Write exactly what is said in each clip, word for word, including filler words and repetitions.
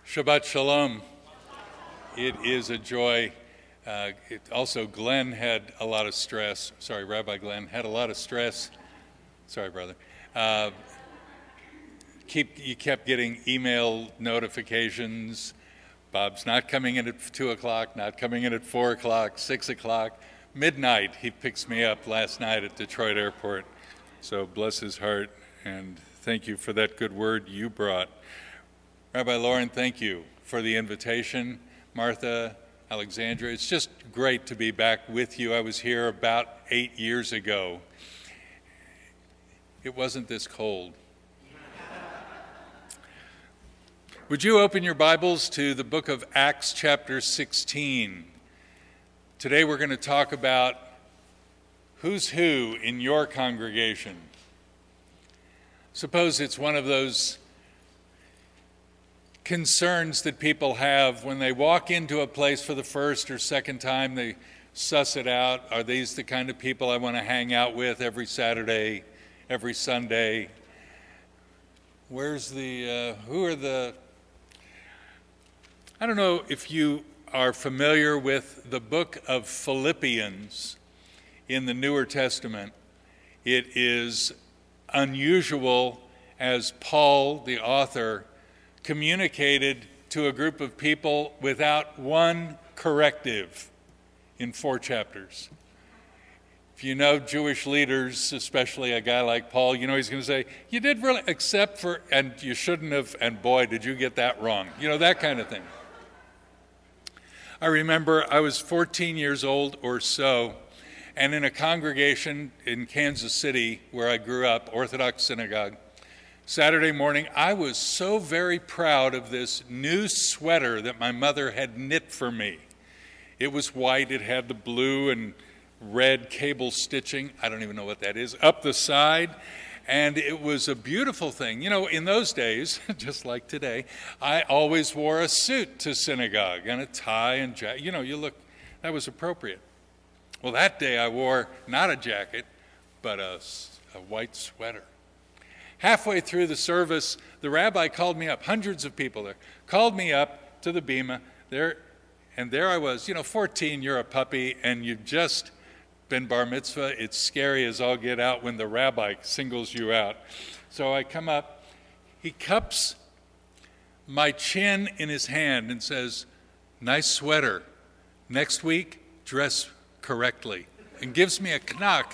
Shabbat Shalom. It is a joy. Uh, it, also, Glenn had a lot of stress. Sorry, Rabbi Glenn had a lot of stress. Sorry, brother. Uh, keep you kept getting email notifications. Bob's not coming in at two o'clock, not coming in at four o'clock, six o'clock. Midnight, he picks me up last night at Detroit Airport. So bless his heart, and thank you for that good word you brought. Rabbi Lauren, thank you for the invitation. Martha, Alexandra, it's just great to be back with you. I was here about eight years ago. It wasn't this cold. Would you open your Bibles to the book of Acts chapter sixteen? Today we're going to talk about who's who in your congregation. Suppose it's one of those concerns that people have when they walk into a place for the first or second time. They suss it out. Are these the kind of people I want to hang out with every Saturday, every Sunday? Where's the, uh, who are the, I don't know if you are familiar with the book of Philippians in the Newer Testament. It is unusual as Paul, the author, communicated to a group of people without one corrective in four chapters. If you know Jewish leaders, especially a guy like Paul, you know he's going to say, you did really, except for, and you shouldn't have, and boy, did you get that wrong. You know, that kind of thing. I remember I was fourteen years old or so, and in a congregation in Kansas City, where I grew up, Orthodox synagogue, Saturday morning, I was so very proud of this new sweater that my mother had knit for me. It was white, it had the blue and red cable stitching, I don't even know what that is, up the side, and it was a beautiful thing. You know, in those days, just like today, I always wore a suit to synagogue and a tie and jacket. You know, you look, that was appropriate. Well, that day I wore not a jacket, but a, a white sweater. Halfway through the service, the rabbi called me up, hundreds of people there, called me up to the bima there, and there I was, you know, fourteen, you're a puppy, and you've just been bar mitzvah. It's scary as all get out when the rabbi singles you out. So I come up, he cups my chin in his hand and says, nice sweater, next week, dress correctly, and gives me a knock.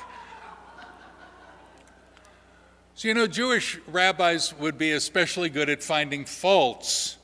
So, you know, Jewish rabbis would be especially good at finding faults,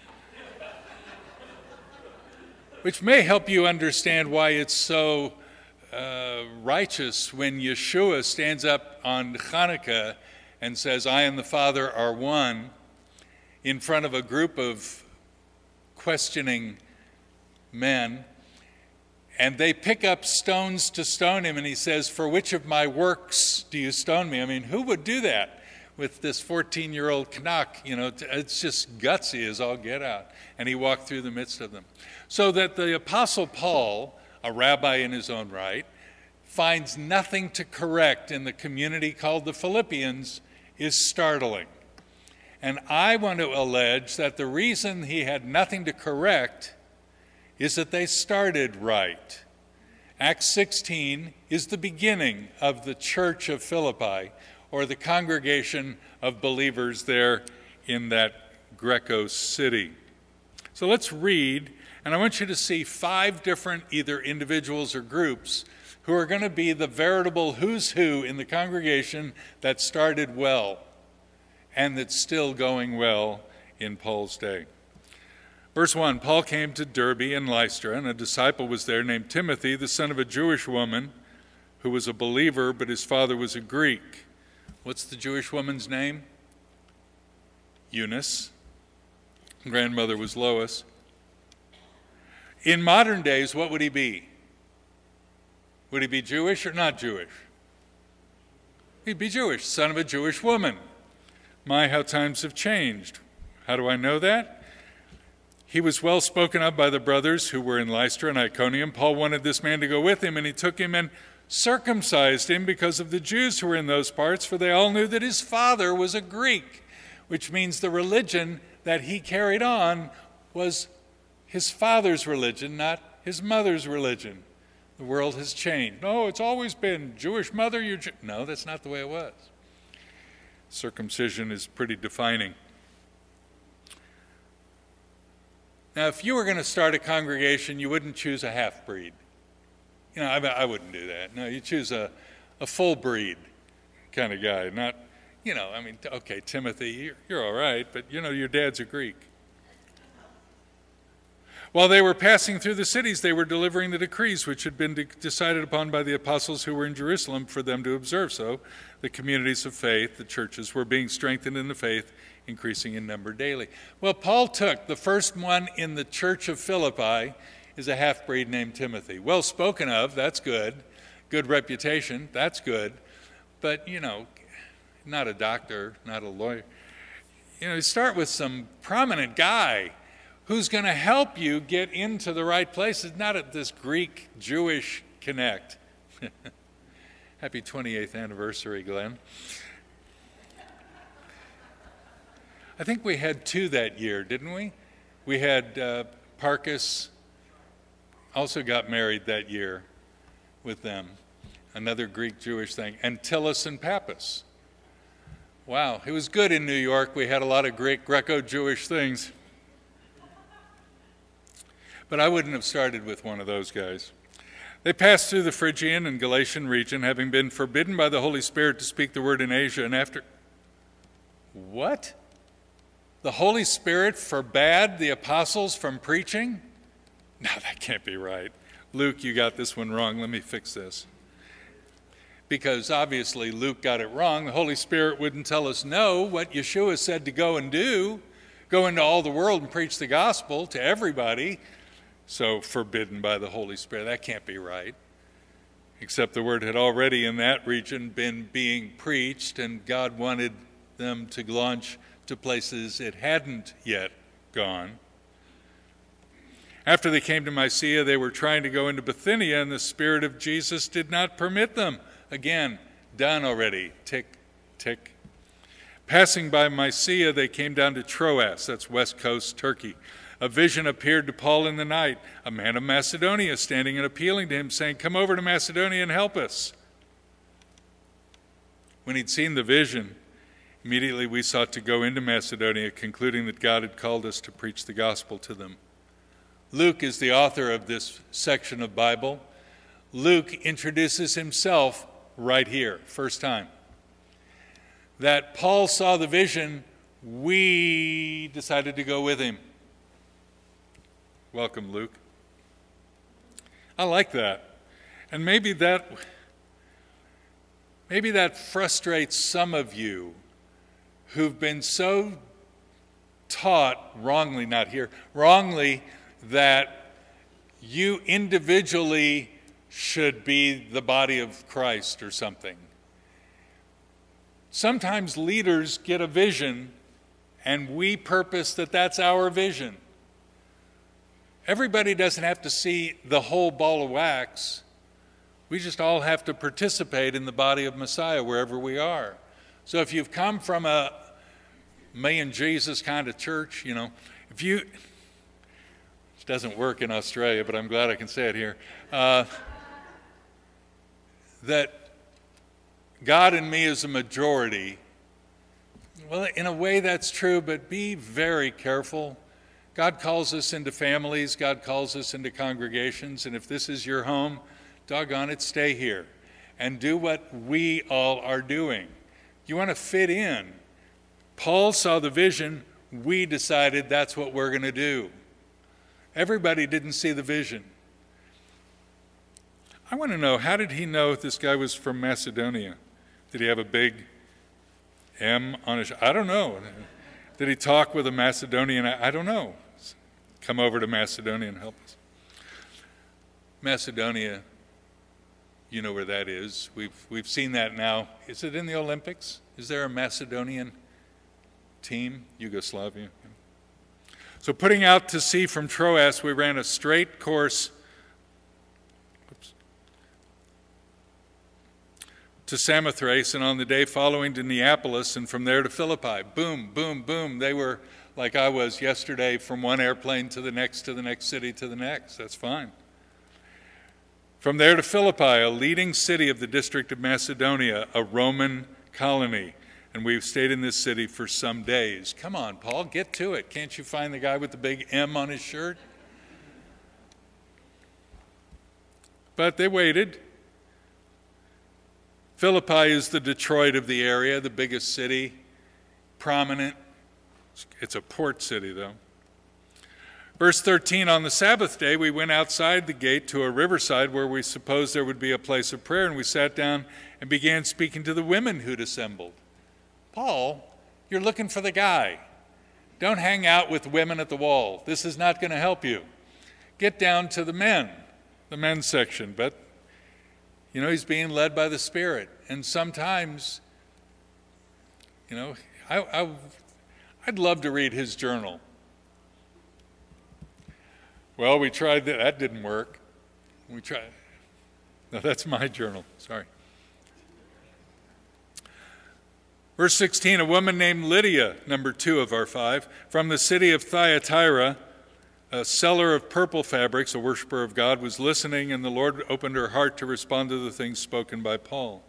which may help you understand why it's so uh, righteous when Yeshua stands up on Hanukkah and says, I and the Father are one, in front of a group of questioning men. And they pick up stones to stone him, and he says, for which of my works do you stone me? I mean, who would do that with this fourteen-year-old Canuck? You know, it's just gutsy as all get out. And he walked through the midst of them. So that the Apostle Paul, a rabbi in his own right, finds nothing to correct in the community called the Philippians is startling. And I want to allege that the reason he had nothing to correct is that they started right. Acts sixteen is the beginning of the church of Philippi, or the congregation of believers there in that Greco city. So let's read, and I want you to see five different either individuals or groups who are going to be the veritable who's who in the congregation that started well and that's still going well in Paul's day. Verse one, Paul came to Derbe and Lystra, and a disciple was there named Timothy, the son of a Jewish woman who was a believer, but his father was a Greek. What's the Jewish woman's name? Eunice. Grandmother was Lois. In modern days, what would he be? Would he be Jewish or not Jewish? He'd be Jewish, son of a Jewish woman. My, how times have changed. How do I know that? He was well spoken of by the brothers who were in Lystra and Iconium. Paul wanted this man to go with him, and he took him and circumcised him because of the Jews who were in those parts, for they all knew that his father was a Greek, which means the religion that he carried on was his father's religion, not his mother's religion. The world has changed. No, it's always been Jewish mother, you Jew-. No, that's not the way it was. Circumcision is pretty defining. Now, if you were going to start a congregation, you wouldn't choose a half-breed. You know, I, I wouldn't do that. No, you choose a, a full breed kind of guy. Not, you know, I mean, okay, Timothy, you're, you're all right, but, you know, your dad's a Greek. While they were passing through the cities, they were delivering the decrees which had been de- decided upon by the apostles who were in Jerusalem for them to observe. So the communities of faith, the churches, were being strengthened in the faith, increasing in number daily. Well, Paul took the first one in the church of Philippi is a half-breed named Timothy. Well spoken of, that's good. Good reputation, that's good. But, you know, not a doctor, not a lawyer. You know, you start with some prominent guy who's going to help you get into the right places, not at this Greek-Jewish connect. Happy twenty-eighth anniversary, Glenn. I think we had two that year, didn't we? We had uh, Parkas also got married that year with them, another Greek-Jewish thing, and Tillis and Pappus. Wow, it was good in New York. We had a lot of Greek, Greco-Jewish things. But I wouldn't have started with one of those guys. They passed through the Phrygian and Galatian region, having been forbidden by the Holy Spirit to speak the word in Asia, and after... What? The Holy Spirit forbade the apostles from preaching? No, that can't be right. Luke, you got this one wrong. Let me fix this. Because obviously Luke got it wrong. The Holy Spirit wouldn't tell us no. What Yeshua said to go and do, go into all the world and preach the gospel to everybody. So forbidden by the Holy Spirit. That can't be right. Except the word had already in that region been being preached, and God wanted them to launch to places it hadn't yet gone. After they came to Mysia, they were trying to go into Bithynia, and the Spirit of Jesus did not permit them. Again, done already. Tick, tick. Passing by Mysia, they came down to Troas, that's west coast Turkey. A vision appeared to Paul in the night, a man of Macedonia standing and appealing to him, saying, "Come over to Macedonia and help us." When he'd seen the vision, immediately we sought to go into Macedonia, concluding that God had called us to preach the gospel to them. Luke is the author of this section of Bible. Luke introduces himself right here, first time. That Paul saw the vision, we decided to go with him. Welcome, Luke. I like that. And maybe that maybe that frustrates some of you who've been so taught, wrongly not here, wrongly, that you individually should be the body of Christ or something. Sometimes leaders get a vision and we purpose that that's our vision. Everybody doesn't have to see the whole ball of wax. We just all have to participate in the body of Messiah wherever we are. So if you've come from a me and Jesus kind of church, you know, if you, it doesn't work in Australia, but I'm glad I can say it here, uh, that God in me is a majority. Well, in a way that's true, but be very careful. God calls us into families, God calls us into congregations, and if this is your home, doggone it, stay here and do what we all are doing. You want to fit in. Paul saw the vision, we decided that's what we're going to do. Everybody didn't see the vision. I want to know, how did he know if this guy was from Macedonia? Did he have a big M on his, I don't know. Did he talk with a Macedonian? I don't know. Come over to Macedonia and help us. Macedonia, you know where that is. We've we've seen that now. Is it in the Olympics? Is there a Macedonian team? Yugoslavia. So putting out to sea from Troas, we ran a straight course oops, to Samothrace, and on the day following to Neapolis, and from there to Philippi. Boom, boom, boom. They were like I was yesterday, from one airplane to the next, to the next city, to the next. That's fine. From there to Philippi, a leading city of the district of Macedonia, a Roman colony. And we've stayed in this city for some days. Come on, Paul, get to it. Can't you find the guy with the big M on his shirt? But they waited. Philippi is the Detroit of the area, the biggest city, prominent. It's a port city, though. Verse thirteen, on the Sabbath day, we went outside the gate to a riverside where we supposed there would be a place of prayer, and we sat down and began speaking to the women who'd assembled. Paul, you're looking for the guy. Don't hang out with women at the wall. This is not going to help you. Get down to the men, the men's section. But, you know, he's being led by the Spirit. And sometimes, you know, I, I, I'd love to read his journal. Well, we tried that. That didn't work. We tried. No, that's my journal. Sorry. Verse sixteen, a woman named Lydia, number two of our five, from the city of Thyatira, a seller of purple fabrics, a worshiper of God, was listening, and the Lord opened her heart to respond to the things spoken by Paul.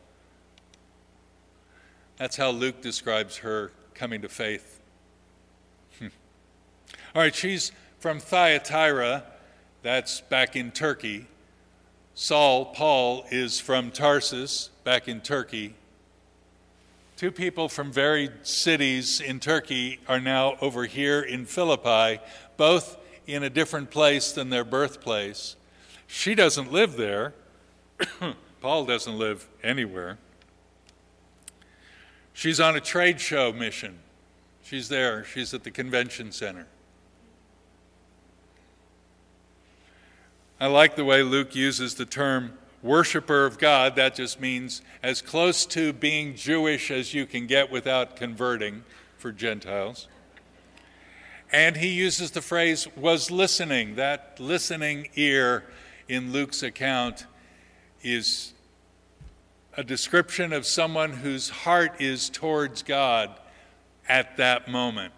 That's how Luke describes her coming to faith. All right, she's from Thyatira, that's back in Turkey. Saul, Paul, is from Tarsus, back in Turkey. Two people from varied cities in Turkey are now over here in Philippi, both in a different place than their birthplace. She doesn't live there. Paul doesn't live anywhere. She's on a trade show mission. She's there. She's at the convention center. I like the way Luke uses the term worshiper of God. That just means as close to being Jewish as you can get without converting for Gentiles. And he uses the phrase was listening. That listening ear in Luke's account is a description of someone whose heart is towards God at that moment.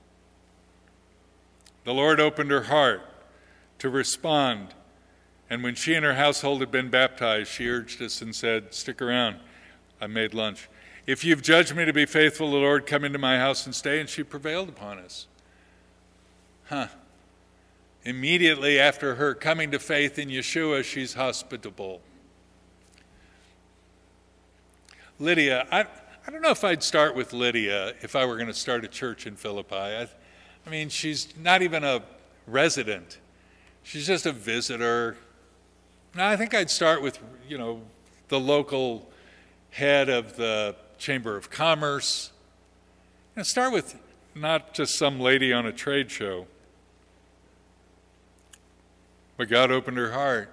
The Lord opened her heart to respond. And when she and her household had been baptized, she urged us and said, stick around, I made lunch. If you've judged me to be faithful, the Lord, come into my house and stay. And she prevailed upon us. Huh. Immediately after her coming to faith in Yeshua, she's hospitable. Lydia, I, I don't know if I'd start with Lydia if I were going to start a church in Philippi. I, I mean, she's not even a resident. She's just a visitor. Now, I think I'd start with, you know, the local head of the Chamber of Commerce. You know, start with not just some lady on a trade show. But God opened her heart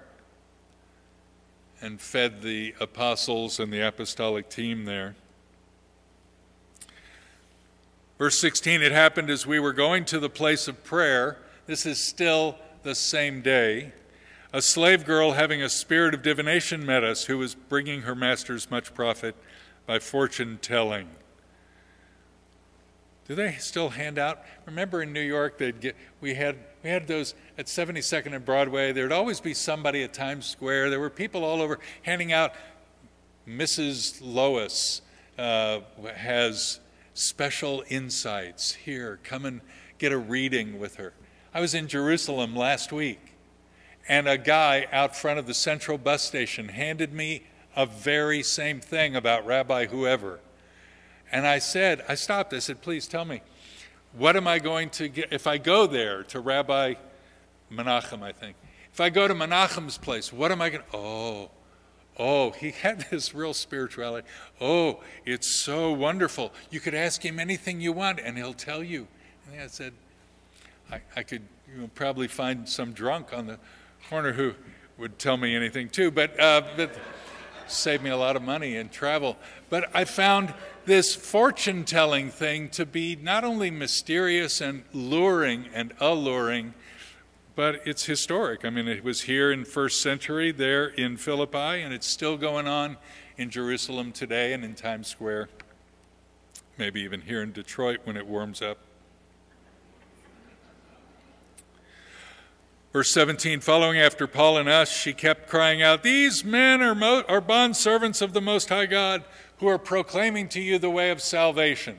and fed the apostles and the apostolic team there. Verse sixteen, it happened as we were going to the place of prayer. This is still the same day. A slave girl having a spirit of divination met us, who was bringing her masters much profit by fortune telling. Do they still hand out? Remember in New York, they'd get we had we had those at seventy-second and Broadway. There'd always be somebody at Times Square. There were people all over handing out. Missus Lois uh, has special insights. Here, come and get a reading with her. I was in Jerusalem last week, and a guy out front of the Central bus station handed me a very same thing about Rabbi whoever. And I said, I stopped, I said, please tell me, what am I going to get, if I go there to Rabbi Menachem, I think. If I go to Menachem's place, what am I going to, oh, oh, he had this real spirituality. Oh, it's so wonderful. You could ask him anything you want, and he'll tell you. And I said, I, I could you know, probably find some drunk on the corner who would tell me anything too, but, uh, but save me a lot of money and travel. But I found this fortune-telling thing to be not only mysterious and luring and alluring, but it's historic. I mean, it was here in first century, there in Philippi, and it's still going on in Jerusalem today and in Times Square, maybe even here in Detroit when it warms up. Verse seventeen, following after Paul and us, she kept crying out, "These men are, mo- are bondservants of the Most High God, who are proclaiming to you the way of salvation."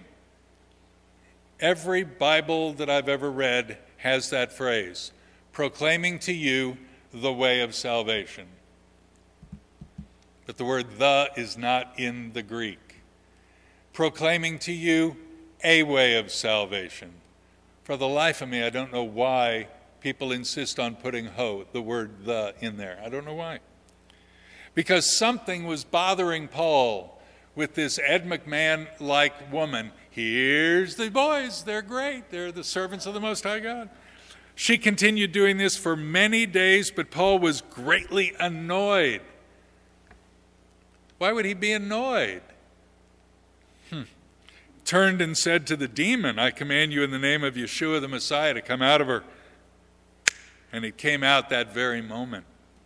Every Bible that I've ever read has that phrase, proclaiming to you the way of salvation. But the word "the" is not in the Greek. Proclaiming to you a way of salvation. For the life of me, I don't know why people insist on putting ho, the word "the," in there. I don't know why. Because something was bothering Paul with this Ed McMahon-like woman. Here's the boys, they're great, they're the servants of the Most High God. She continued doing this for many days, but Paul was greatly annoyed. Why would he be annoyed? Hmm. Turned and said to the demon, "I command you in the name of Yeshua the Messiah to come out of her." And it came out that very moment.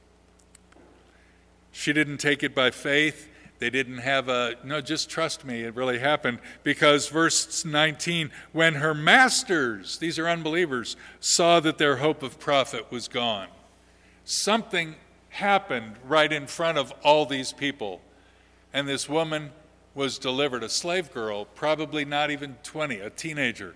She didn't take it by faith. They didn't have a, no, just trust me, it really happened. Because verse nineteen, when her masters, these are unbelievers, saw that their hope of profit was gone. Something happened right in front of all these people. And this woman was delivered, a slave girl, probably not even twenty, a teenager.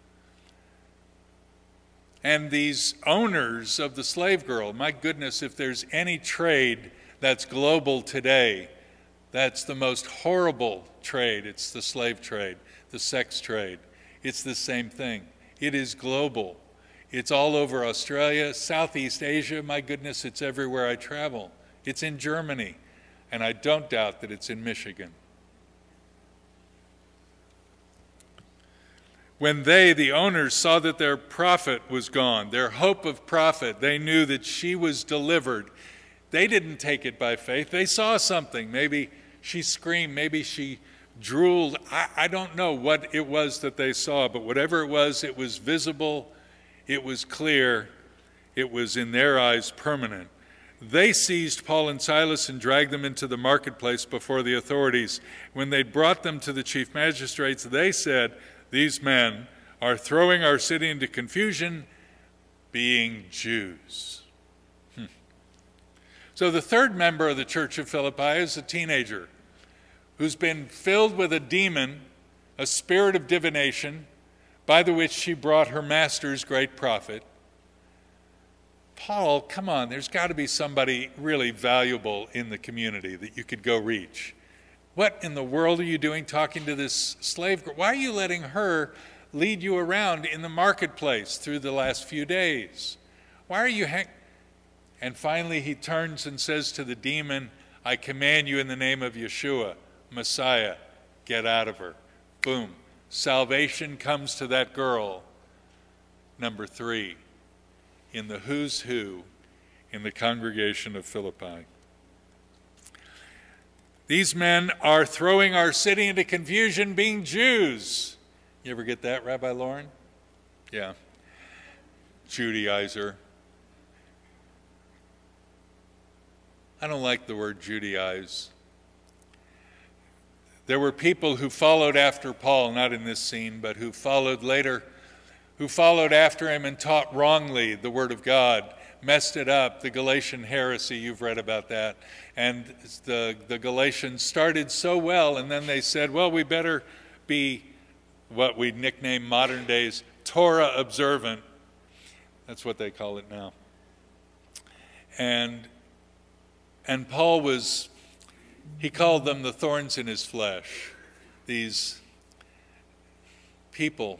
And these owners of the slave girl, my goodness, if there's any trade that's global today, that's the most horrible trade. It's the slave trade, the sex trade. It's the same thing. It is global. It's all over Australia, Southeast Asia. My goodness, it's everywhere I travel. It's in Germany, and I don't doubt that it's in Michigan. When they, the owners, saw that their profit was gone, their hope of profit, they knew that she was delivered. They didn't take it by faith. They saw something. Maybe she screamed. Maybe she drooled. I, I don't know what it was that they saw, but whatever it was, it was visible. It was clear. It was, in their eyes, permanent. They seized Paul and Silas and dragged them into the marketplace before the authorities. When they brought them to the chief magistrates, they said, "These men are throwing our city into confusion, being Jews." Hmm. So the third member of the Church of Philippi is a teenager who's been filled with a demon, a spirit of divination, by the which she brought her masters great profit. Paul, come on, there's got to be somebody really valuable in the community that you could go reach. What in the world are you doing talking to this slave girl? Why are you letting her lead you around in the marketplace through the last few days? Why are you hang... And finally he turns and says to the demon, "I command you in the name of Yeshua, Messiah, get out of her." Boom. Salvation comes to that girl. Number three, in the who's who in the congregation of Philippi. These men are throwing our city into confusion, being Jews. You ever get that, Rabbi Lauren? Yeah. Judaizer. I don't like the word Judaize. There were people who followed after Paul, not in this scene, but who followed later, who followed after him and taught wrongly the word of God, messed it up, the Galatian heresy, you've read about that. And the, the Galatians started so well, and then they said, well, we better be what we nickname modern days Torah observant. That's what they call it now. And, and Paul was, he called them the thorns in his flesh, these people,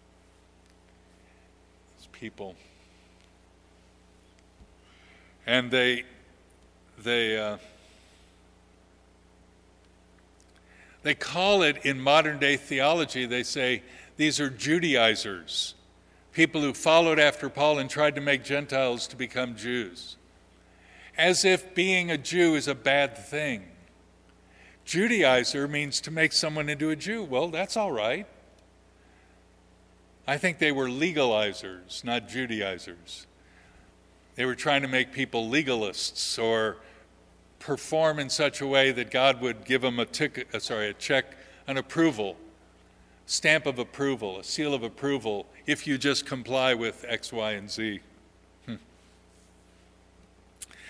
these people. And they, they, uh, they call it in modern day theology, they say these are Judaizers, people who followed after Paul and tried to make Gentiles to become Jews, as if being a Jew is a bad thing. Judaizer means to make someone into a Jew. Well, that's all right. I think they were legalizers, not Judaizers. They were trying to make people legalists or perform in such a way that God would give them a ticket, uh, sorry, a check, an approval, stamp of approval, a seal of approval, if you just comply with X, Y, and Z. Hmm.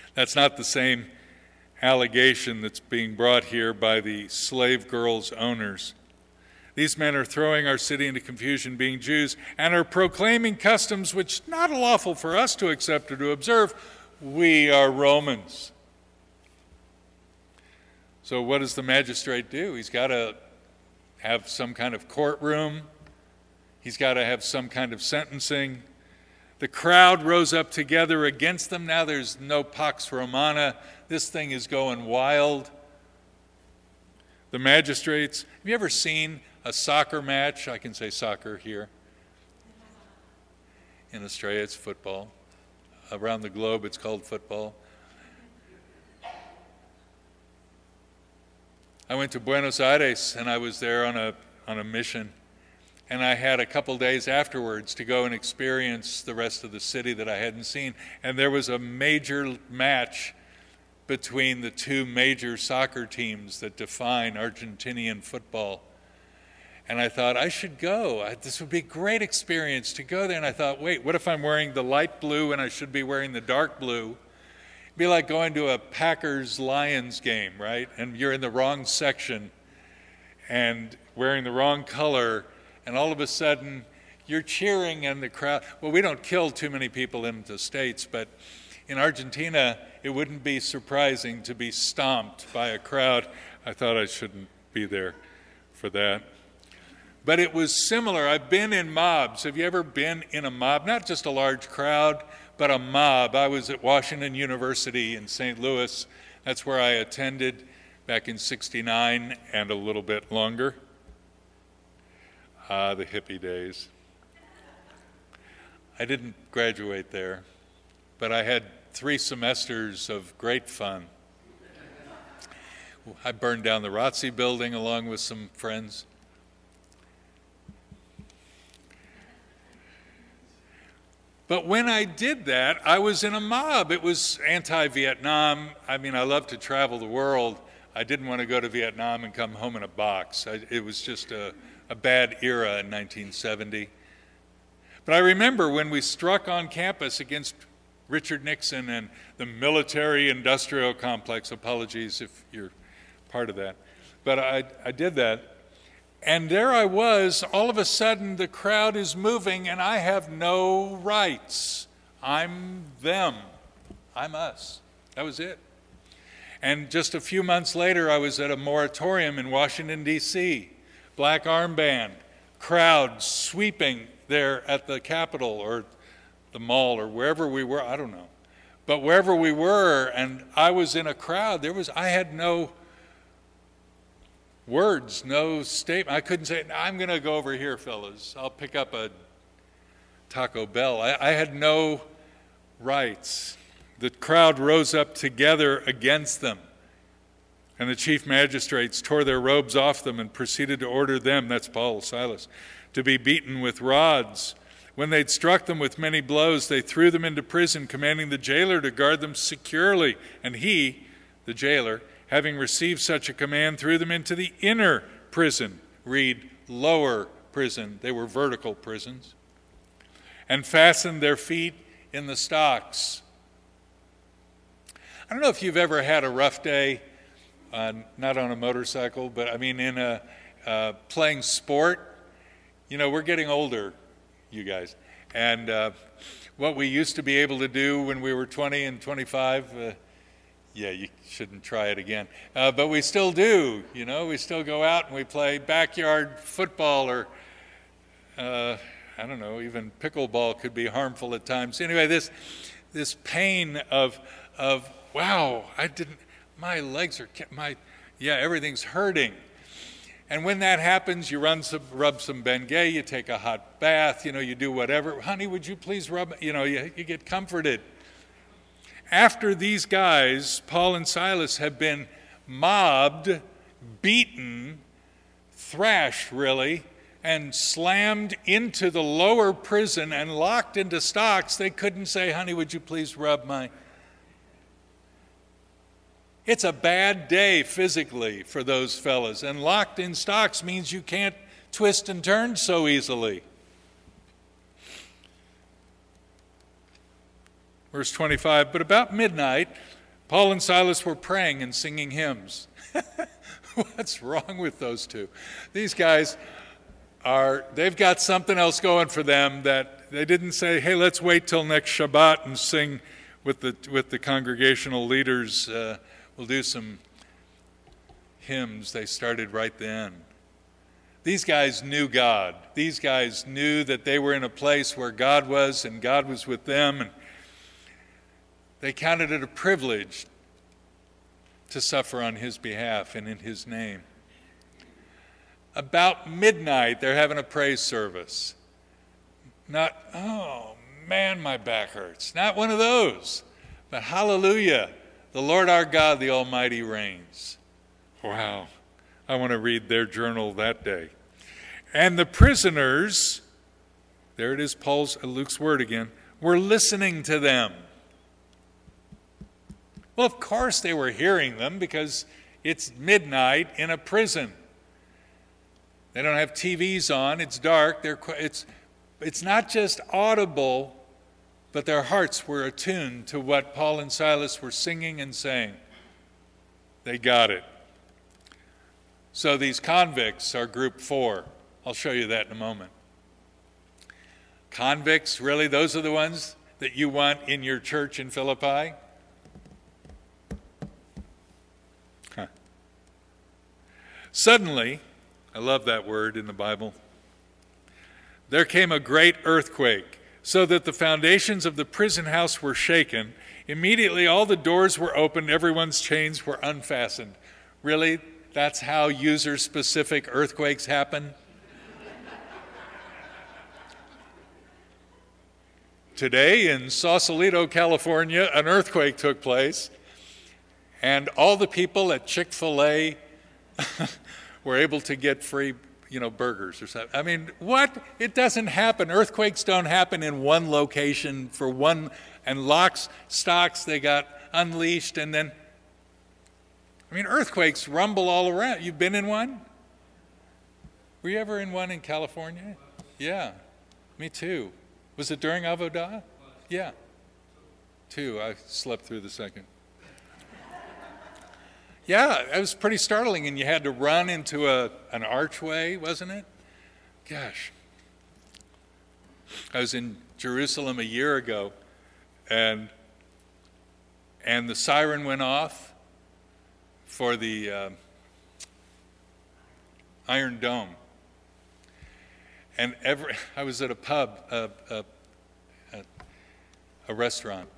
That's not the same allegation that's being brought here by the slave girls' owners. These men are throwing our city into confusion, being Jews, and are proclaiming customs which not lawful for us to accept or to observe. We are Romans. So what does the magistrate do? He's got to have some kind of courtroom. He's got to have some kind of sentencing. The crowd rose up together against them. Now there's no Pax Romana. This thing is going wild. The magistrates, have you ever seen a soccer match? I can say soccer here. In Australia, it's football. Around the globe, it's called football. I went to Buenos Aires, and I was there on a on a mission. And I had a couple days afterwards to go and experience the rest of the city that I hadn't seen. And there was a major match between the two major soccer teams that define Argentinian football. And I thought, I should go. I, this would be a great experience to go there. And I thought, wait, what if I'm wearing the light blue and I should be wearing the dark blue? It'd be like going to a Packers-Lions game, right? And you're in the wrong section and wearing the wrong color, and all of a sudden you're cheering and the crowd. Well, we don't kill too many people in the States, but in Argentina, it wouldn't be surprising to be stomped by a crowd. I thought I shouldn't be there for that. But it was similar. I've been in mobs. Have you ever been in a mob? Not just a large crowd, but a mob. I was at Washington University in Saint Louis. That's where I attended back in sixty-nine and a little bit longer. Ah, the hippie days. I didn't graduate there, but I had three semesters of great fun. I burned down the R O T C building along with some friends. But when I did that, I was in a mob. It was anti-Vietnam. I mean, I love to travel the world. I didn't want to go to Vietnam and come home in a box. I, it was just a, a bad era in nineteen seventy. But I remember when we struck on campus against Richard Nixon and the military-industrial complex. Apologies if you're part of that. But I, I did that. And there I was, all of a sudden the crowd is moving and I have no rights. I'm them. I'm us. That was it. And just a few months later, I was at a moratorium in Washington, D C Black armband, crowd sweeping there at the Capitol or the mall or wherever we were, I don't know. But wherever we were, and I was in a crowd, there was, I had no words, no statement. I couldn't say, I'm going to go over here, fellas. I'll pick up a Taco Bell. I, I had no rights. The crowd rose up together against them. And the chief magistrates tore their robes off them and proceeded to order them, that's Paul, Silas, to be beaten with rods. When they'd struck them with many blows, they threw them into prison, commanding the jailer to guard them securely. And he, the jailer, having received such a command, threw them into the inner prison. Read, lower prison. They were vertical prisons. And fastened their feet in the stocks. I don't know if you've ever had a rough day, uh, not on a motorcycle, but I mean in a uh, playing sport. You know, we're getting older, you guys. And uh, what we used to be able to do when we were twenty and twenty-five, uh, yeah, you shouldn't try it again. Uh, but we still do, you know. We still go out and we play backyard football or, uh, I don't know, even pickleball could be harmful at times. Anyway, this this pain of, of wow, I didn't, my legs are, my, yeah, everything's hurting. And when that happens, you run some, rub some Bengay, you take a hot bath, you know, you do whatever. Honey, would you please rub, you know, you, you get comforted. After these guys, Paul and Silas, have been mobbed, beaten, thrashed really, and slammed into the lower prison and locked into stocks, they couldn't say, honey, would you please rub my... It's a bad day physically for those fellas, and locked in stocks means you can't twist and turn so easily. Verse twenty-five, but about midnight, Paul and Silas were praying and singing hymns. What's wrong with those two? These guys are, they've got something else going for them that they didn't say, hey, let's wait till next Shabbat and sing with the with the congregational leaders. Uh, we'll do some hymns. They started right then. These guys knew God. These guys knew that they were in a place where God was and God was with them. And they counted it a privilege to suffer on his behalf and in his name. About midnight, they're having a praise service. Not, oh man, my back hurts. Not one of those. But hallelujah, the Lord our God, the Almighty reigns. Wow. I want to read their journal that day. And the prisoners, there it is, Paul's, Luke's word again, were listening to them. Well, of course they were hearing them because it's midnight in a prison. They don't have T Vs on. It's dark. They're, it's, it's not just audible, but their hearts were attuned to what Paul and Silas were singing and saying. They got it. So these convicts are group four. I'll show you that in a moment. Convicts, really, those are the ones that you want in your church in Philippi? Huh. Suddenly, I love that word in the Bible, there came a great earthquake, so that the foundations of the prison house were shaken. Immediately all the doors were opened, everyone's chains were unfastened. Really? That's how user-specific earthquakes happen? Today in Sausalito, California, an earthquake took place, and all the people at Chick-fil-A were able to get free, you know, burgers or something. I mean, what? It doesn't happen. Earthquakes don't happen in one location for one, and locks, stocks, they got unleashed, and then, I mean, earthquakes rumble all around. You've been in one? Were you ever in one in California? Yeah, me too. Was it during Avodah? Yeah, two. I slept through the second. Yeah, it was pretty startling, and you had to run into a an archway, wasn't it? Gosh. I was in Jerusalem a year ago, and and the siren went off for the uh, Iron Dome. And every, I was at a pub, a, a, a, a restaurant.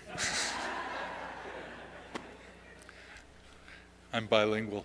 I'm bilingual.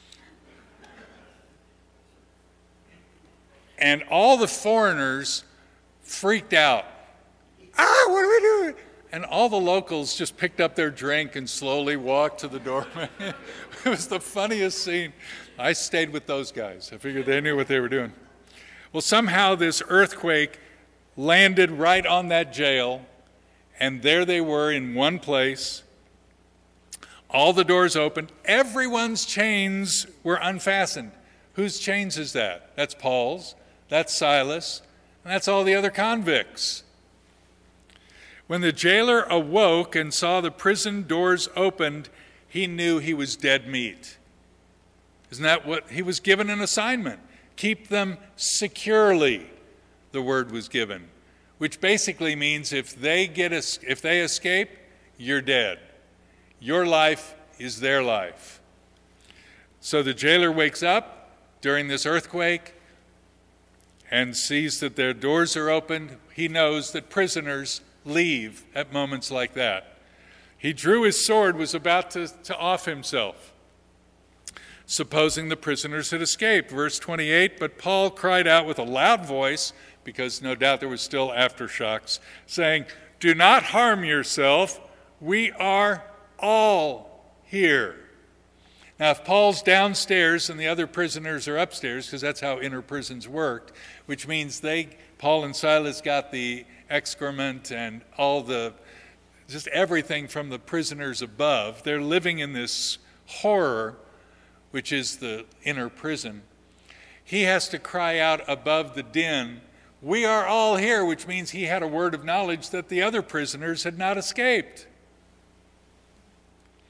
And all the foreigners freaked out. Ah, what are we doing? And all the locals just picked up their drink and slowly walked to the doorway. It was the funniest scene. I stayed with those guys. I figured they knew what they were doing. Well, somehow this earthquake landed right on that jail, and there they were in one place. All the doors opened. Everyone's chains were unfastened. Whose chains is that? That's Paul's. That's Silas. And that's all the other convicts. When the jailer awoke and saw the prison doors opened, he knew he was dead meat. Isn't that what he was given an assignment? Keep them securely, the word was given, which basically means if they get if they escape, you're dead. Your life is their life. So the jailer wakes up during this earthquake and sees that their doors are opened. He knows that prisoners leave at moments like that. He drew his sword, was about to, to off himself, supposing the prisoners had escaped. Verse twenty-eight, but Paul cried out with a loud voice, because no doubt there was still aftershocks, saying, do not harm yourself. We are all here. Now, if Paul's downstairs and the other prisoners are upstairs, because that's how inner prisons worked, which means they, Paul and Silas got the excrement and all the, just everything from the prisoners above. They're living in this horror, which is the inner prison. He has to cry out above the din, we are all here, which means he had a word of knowledge that the other prisoners had not escaped.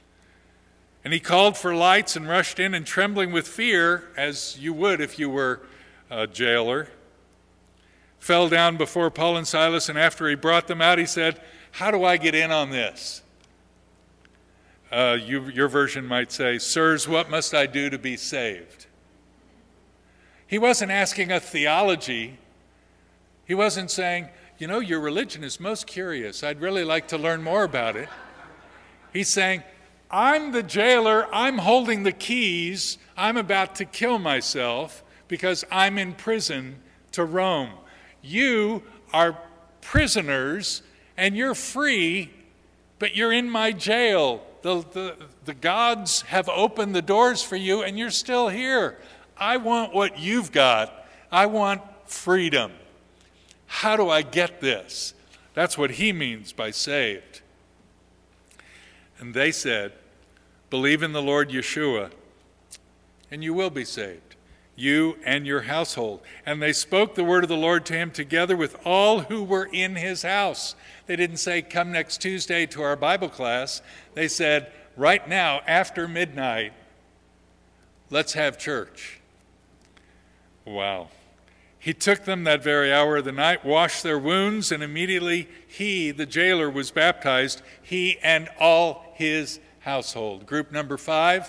And he called for lights and rushed in, and trembling with fear, as you would if you were a jailer, fell down before Paul and Silas, and after he brought them out, he said, "How do I get in on this?" Uh, you, your version might say, "Sirs, what must I do to be saved?" He wasn't asking a theology. He wasn't saying, "You know, your religion is most curious. I'd really like to learn more about it." He's saying, "I'm the jailer. I'm holding the keys. I'm about to kill myself because I'm in prison to Rome. You are prisoners and you're free, but you're in my jail. The, the, the gods have opened the doors for you and you're still here. I want what you've got. I want freedom. How do I get this?" That's what he means by saved. And they said, "Believe in the Lord Yeshua, and you will be saved, you and your household." And they spoke the word of the Lord to him together with all who were in his house. They didn't say, "Come next Tuesday to our Bible class." They said, "Right now, after midnight, let's have church." Wow. He took them that very hour of the night, washed their wounds, and immediately he, the jailer, was baptized, he and all his household. Group number five,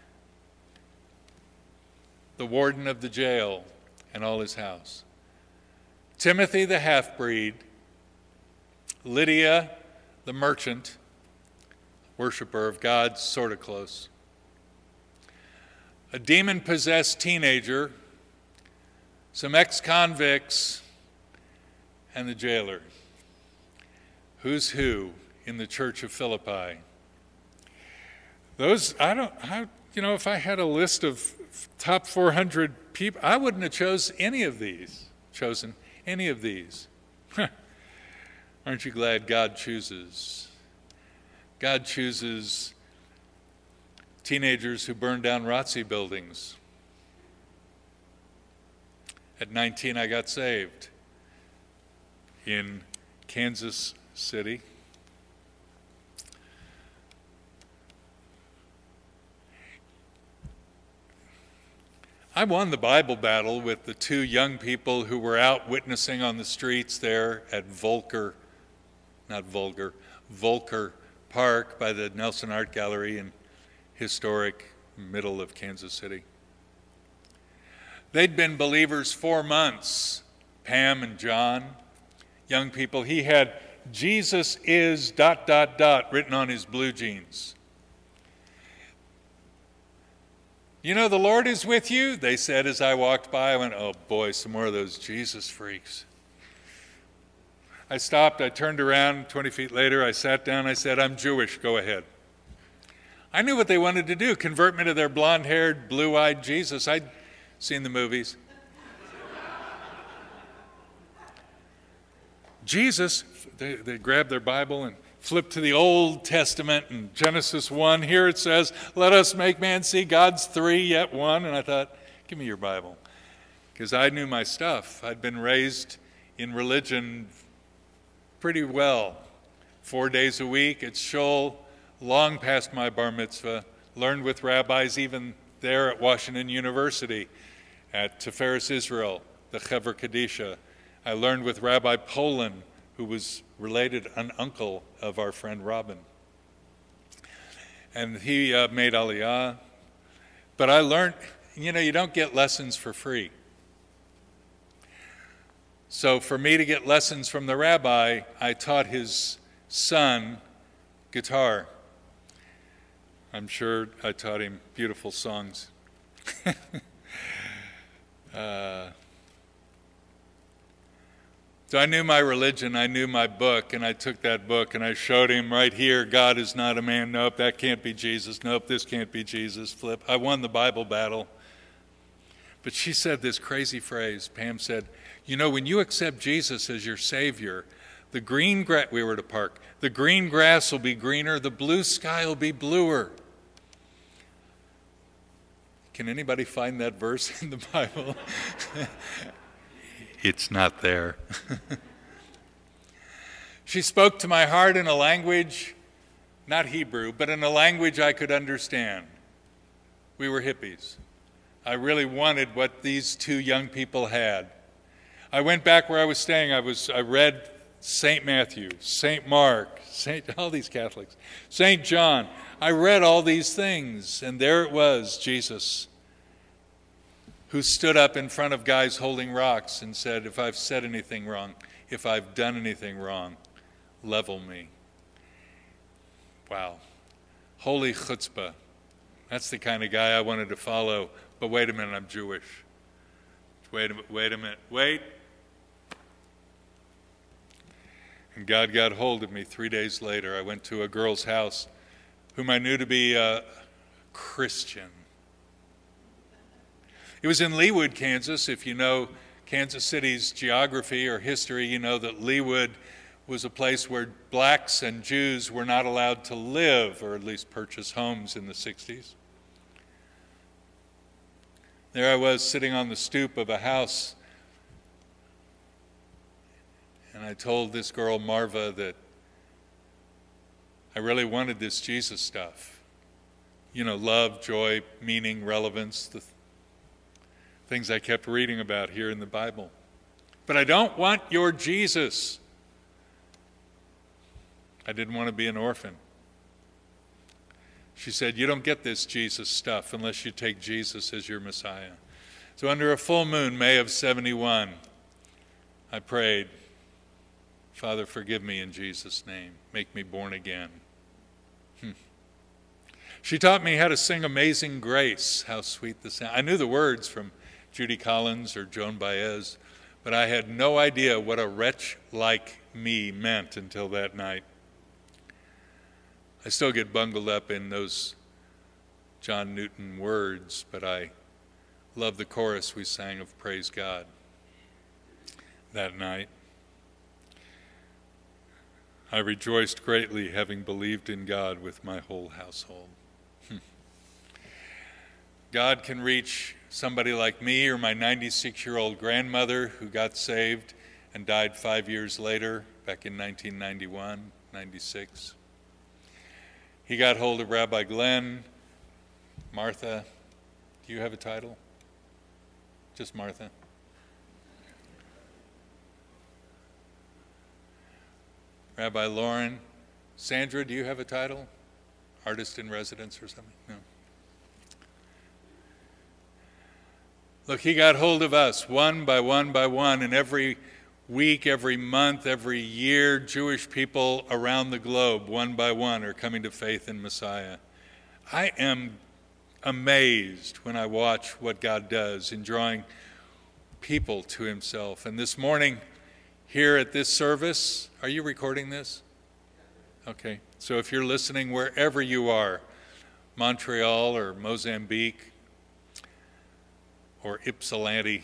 the warden of the jail and all his house. Timothy the half-breed, Lydia the merchant, worshiper of God, sort of close. A demon-possessed teenager, some ex-convicts, and the jailer. Who's who in the church of Philippi? Those, I don't, I, you know, if I had a list of top four hundred people, I wouldn't have chose any of these, chosen any of these. Aren't you glad God chooses? God chooses teenagers who burn down R O T C buildings. At nineteen, I got saved in Kansas City. I won the Bible battle with the two young people who were out witnessing on the streets there at Volker, not Vulgar, Volker Park by the Nelson Art Gallery in historic middle of Kansas City. They'd been believers four months, Pam and John, young people. He had "Jesus is dot, dot, dot" written on his blue jeans. "You know, the Lord is with you," they said as I walked by. I went, "Oh boy, some more of those Jesus freaks." I stopped, I turned around, twenty feet later, I sat down, I said, "I'm Jewish, go ahead." I knew what they wanted to do, convert me to their blonde-haired, blue-eyed Jesus. I'd seen the movies. Jesus, they, they grabbed their Bible and flipped to the Old Testament in Genesis one. Here it says, "Let us make man see God's three, yet one." And I thought, give me your Bible. Because I knew my stuff. I'd been raised in religion pretty well. Four days a week at Shul, long past my bar mitzvah, learned with rabbis even there at Washington University, at Tiferes Israel, the Chevra Kadisha. I learned with Rabbi Poland, who was related, an uncle of our friend Robin. And he uh, made Aliyah. But I learned, you know, you don't get lessons for free. So for me to get lessons from the rabbi, I taught his son guitar. I'm sure I taught him beautiful songs. uh, so I knew my religion, I knew my book, and I took that book and I showed him right here, God is not a man. Nope, that can't be Jesus. Nope, this can't be Jesus. Flip. I won the Bible battle. But she said this crazy phrase. Pam said, "You know, when you accept Jesus as your Savior, the green grass," we were at a park, "the green grass will be greener, the blue sky will be bluer." Can anybody find that verse in the Bible? It's not there. She spoke to my heart in a language not Hebrew, but in a language I could understand. We were hippies. I really wanted what these two young people had. I went back where I was staying. I was I read Saint Matthew, Saint Mark, Saint all these Catholics, Saint John. I read all these things, and there it was, Jesus, who stood up in front of guys holding rocks and said, if I've said anything wrong, if I've done anything wrong, level me. Wow. Holy chutzpah. That's the kind of guy I wanted to follow. But wait a minute, I'm Jewish. Wait a minute, wait a minute, wait. And God got hold of me three days later. I went to a girl's house whom I knew to be a Christian. It was in Leawood, Kansas. If you know Kansas City's geography or history, you know that Leawood was a place where blacks and Jews were not allowed to live, or at least purchase homes in the sixties. There I was sitting on the stoop of a house, and I told this girl, Marva, that I really wanted this Jesus stuff. You know, love, joy, meaning, relevance, the th- things I kept reading about here in the Bible. But I don't want your Jesus. I didn't want to be an orphan. She said, you don't get this Jesus stuff unless you take Jesus as your Messiah. So under a full moon, May of seventy-one, I prayed, Father, forgive me in Jesus' name. Make me born again. Hmm. She taught me how to sing Amazing Grace. How sweet the sound. I knew the words from Judy Collins or Joan Baez, but I had no idea what a wretch like me meant until that night. I still get bungled up in those John Newton words, but I love the chorus we sang of Praise God that night. I rejoiced greatly, having believed in God with my whole household. Hmm. God can reach somebody like me or my ninety-six-year-old grandmother who got saved and died five years later, back in nineteen ninety-one, ninety-six. He got hold of Rabbi Glenn, Martha. Do you have a title? Just Martha. Rabbi Lauren. Sandra, do you have a title? Artist in residence or something? No. Look, he got hold of us one by one by one, and every week, every month, every year, Jewish people around the globe, one by one, are coming to faith in Messiah. I am amazed when I watch what God does in drawing people to himself. And this morning, here at this service, are you recording this? Okay. So if you're listening wherever you are, Montreal or Mozambique or Ypsilanti,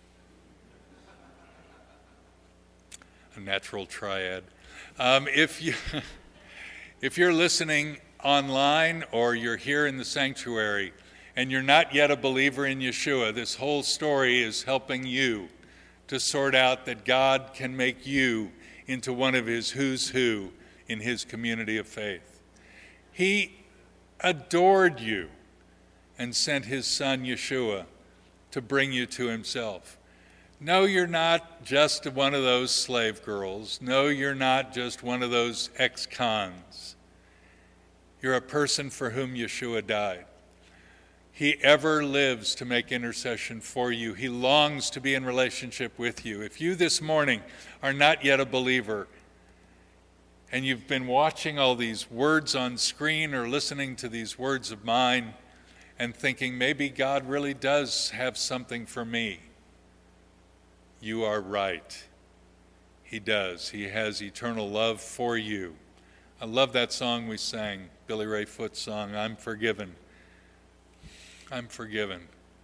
a natural triad. Um, if you, if you're listening online or you're here in the sanctuary and you're not yet a believer in Yeshua, this whole story is helping you to sort out that God can make you into one of his who's who in his community of faith. He adored you and sent his son Yeshua to bring you to himself. No, you're not just one of those slave girls. No, you're not just one of those ex-cons. You're a person for whom Yeshua died. He ever lives to make intercession for you. He longs to be in relationship with you. If you this morning are not yet a believer, and you've been watching all these words on screen or listening to these words of mine and thinking maybe God really does have something for me, you are right. He does. He has eternal love for you. I love that song we sang, Billy Ray Foot's song, I'm Forgiven. I'm forgiven.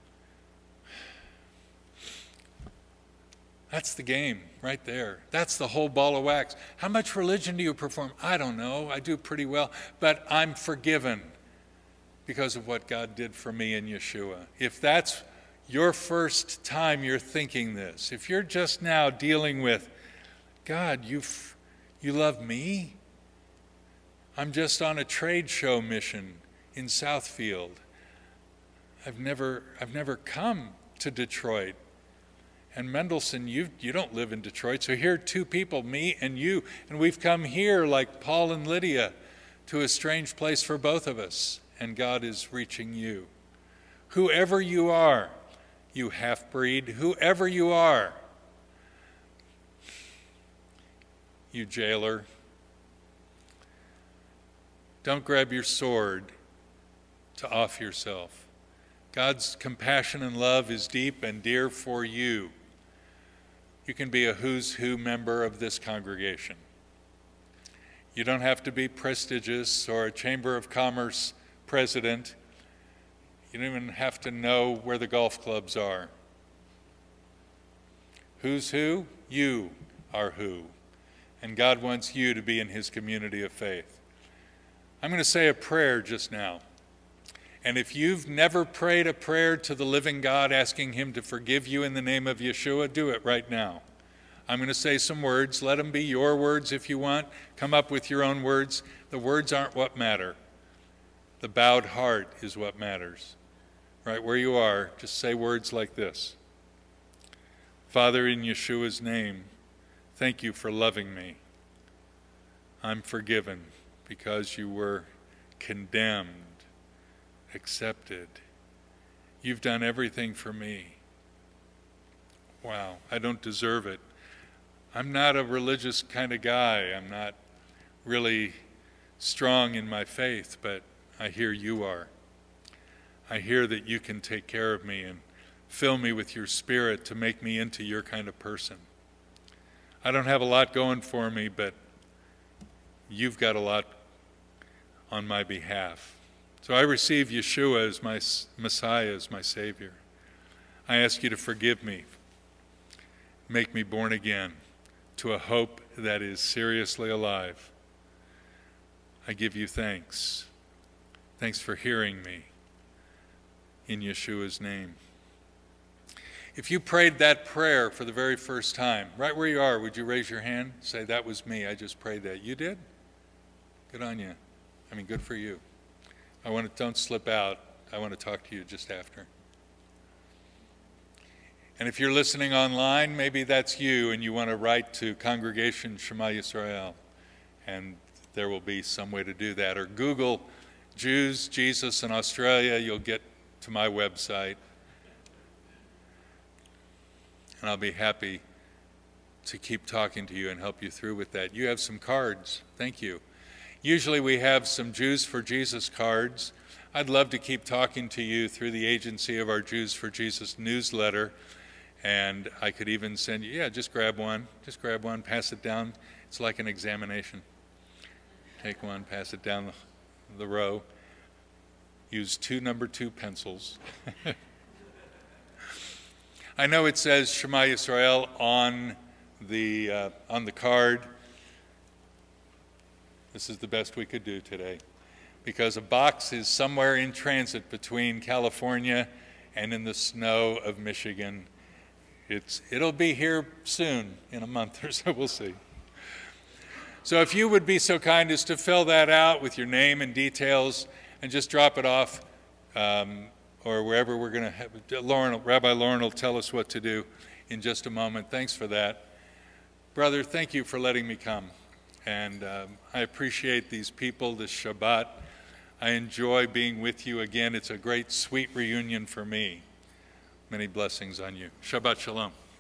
That's the game right there. That's the whole ball of wax. How much religion do you perform? I don't know. I do pretty well. But I'm forgiven because of what God did for me in Yeshua. If that's your first time you're thinking this, if you're just now dealing with, God, you you love me? I'm just on a trade show mission in Southfield. I've never, I've never come to Detroit. And Mendelssohn, you, you don't live in Detroit, so here are two people, me and you, and we've come here like Paul and Lydia to a strange place for both of us, and God is reaching you. Whoever you are, you half-breed, whoever you are, you jailer, don't grab your sword to off yourself. God's compassion and love is deep and dear for you. You can be a who's who member of this congregation. You don't have to be prestigious or a Chamber of Commerce president. You don't even have to know where the golf clubs are. Who's who? You are who. And God wants you to be in his community of faith. I'm going to say a prayer just now. And if you've never prayed a prayer to the living God asking him to forgive you in the name of Yeshua, do it right now. I'm going to say some words. Let them be your words if you want. Come up with your own words. The words aren't what matter. The bowed heart is what matters. Right where you are, just say words like this. Father, in Yeshua's name, thank you for loving me. I'm forgiven because you were condemned, accepted. You've done everything for me. Wow, I don't deserve it. I'm not a religious kind of guy. I'm not really strong in my faith, but I hear you are. I hear that you can take care of me and fill me with your spirit to make me into your kind of person. I don't have a lot going for me, but you've got a lot on my behalf. So I receive Yeshua as my Messiah, as my Savior. I ask you to forgive me. Make me born again to a hope that is seriously alive. I give you thanks. Thanks for hearing me. In Yeshua's name. If you prayed that prayer for the very first time, right where you are, would you raise your hand? Say, that was me. I just prayed that. You did? Good on you. I mean, good for you. I want to, don't slip out. I want to talk to you just after. And if you're listening online, maybe that's you and you want to write to Congregation Shema Yisrael, and there will be some way to do that. Or Google Jews, Jesus in Australia, you'll get to my website. And I'll be happy to keep talking to you and help you through with that. You have some cards. Thank you. Usually we have some Jews for Jesus cards. I'd love to keep talking to you through the agency of our Jews for Jesus newsletter. And I could even send you, yeah, just grab one. Just grab one, pass it down. It's like an examination. Take one, pass it down the, the row. Use two number two pencils. I know it says Shema Yisrael on the uh, on the card. This is the best we could do today, because a box is somewhere in transit between California and in the snow of Michigan. It's it'll be here soon, in a month or so. We'll see. So if you would be so kind as to fill that out with your name and details, and just drop it off, um, or wherever we're going to have. Lauren, Rabbi Lauren will tell us what to do in just a moment. Thanks for that. Brother, thank you for letting me come. And um, I appreciate these people, this Shabbat. I enjoy being with you again. It's a great, sweet reunion for me. Many blessings on you. Shabbat Shalom.